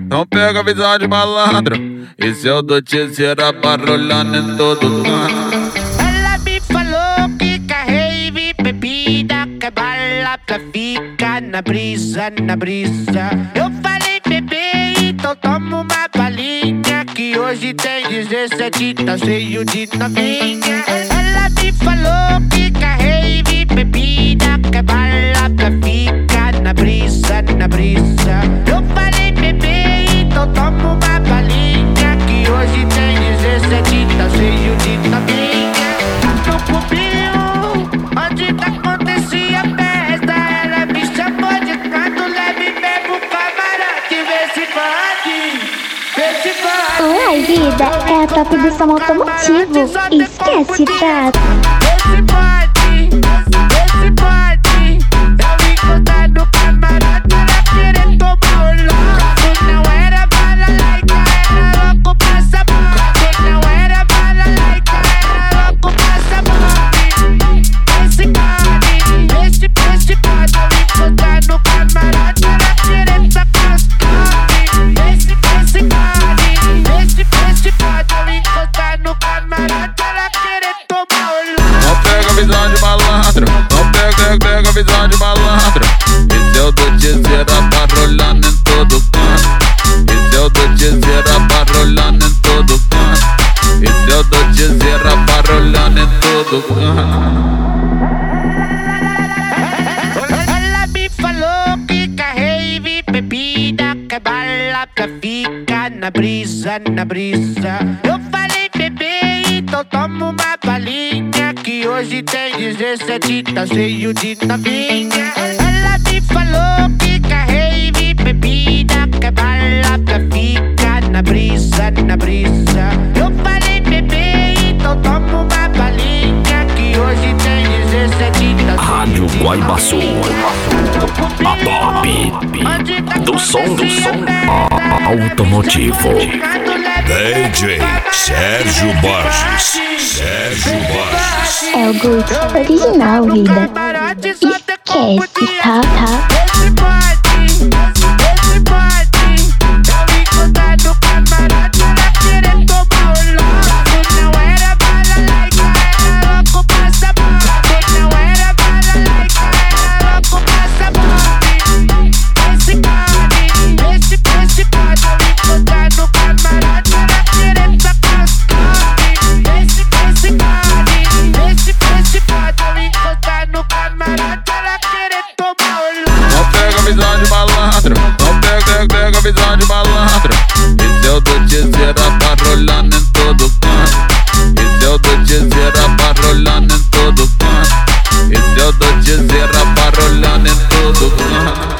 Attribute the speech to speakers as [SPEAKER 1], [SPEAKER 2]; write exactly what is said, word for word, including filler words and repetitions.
[SPEAKER 1] Não pega a visão de malandro. Esse é o do Tizeira barulhando em todo canto.
[SPEAKER 2] Ela me falou que quer rave, bebida, que bala pra ficar na brisa, na brisa. Eu falei, bebê, então toma uma balinha, que hoje tem dezessete, tá cheio de novinha. Ela me falou que quer rave, bebida, que bala pra ficar na brisa, na brisa. Eu falei, bebê, então toma uma balinha, que hoje tem dezessete, tá cheio de novinha. No cubinho, onde tá acontecia a festa, ela me chamou de canto, leve mesmo camarote, vê se pode, vê se pode.
[SPEAKER 3] Oi, vida, é a top do som automotivo. Esquece, tá?
[SPEAKER 2] Vê se pode, vê se pode. Eu encostar no camarote, ela querer tomar o louco. Não era bala laica, era louco pra sabor. Não era bala laica, era louco pra sabor. Esse pode, esse, esse pode. Eu encostar no camarote, ela querer sacar os toques. Esse, esse pode, esse, esse pode. Eu encostar no camarote, ela querer tomar o louco.
[SPEAKER 1] Não pega a visão de malandro. Não pega, pega a visão de malandro. Esse é o do Tizeira barulhando em todo canto. Esse é o do Tizeira barulhando em todo canto. Esse é o do Tizeira barulhando em todo canto.
[SPEAKER 2] Ela me falou que quer rave, bebida, que bala pra ficar na brisa, na brisa. Eu falei, bebê, então toma uma balinha, que hoje tem dezessete, tá cheio de novinha. Ela me falou que quer rave, bebida, que bala pra ficar na brisa, na brisa. Eu falei, bebê, então toma uma balinha, que hoje tem dezessete, tá cheio
[SPEAKER 4] Rádio
[SPEAKER 2] de
[SPEAKER 4] Guaibaçu,
[SPEAKER 2] novinha.
[SPEAKER 4] a top do som do som automotivo.
[SPEAKER 5] D J Sérgio Borges. Sérgio Borges.
[SPEAKER 3] É o Gucci original, vida. Esquece, tá? Tá?
[SPEAKER 2] Esse pode, esse pode. Eu encostar no camarote, ela querer tomar o louco. Não era bala laica, era louco pra sabor. Não era bala laica, era louco pra sabor. Esse pode, esse, esse pode. Eu encostar no camarote, ela querer sacar os toques. Esse, esse pode, esse, esse pode. Eu encostar no camarote, ela querer tomar o louco.
[SPEAKER 1] Não pega a visão de malandro. Não pega, pega a visão de malandro. Esse é o do Tizeira barulhando em todo canto. Esse é o do Tizeira barulhando em todo canto. Esse é o do Tizeira barulhando em todo canto.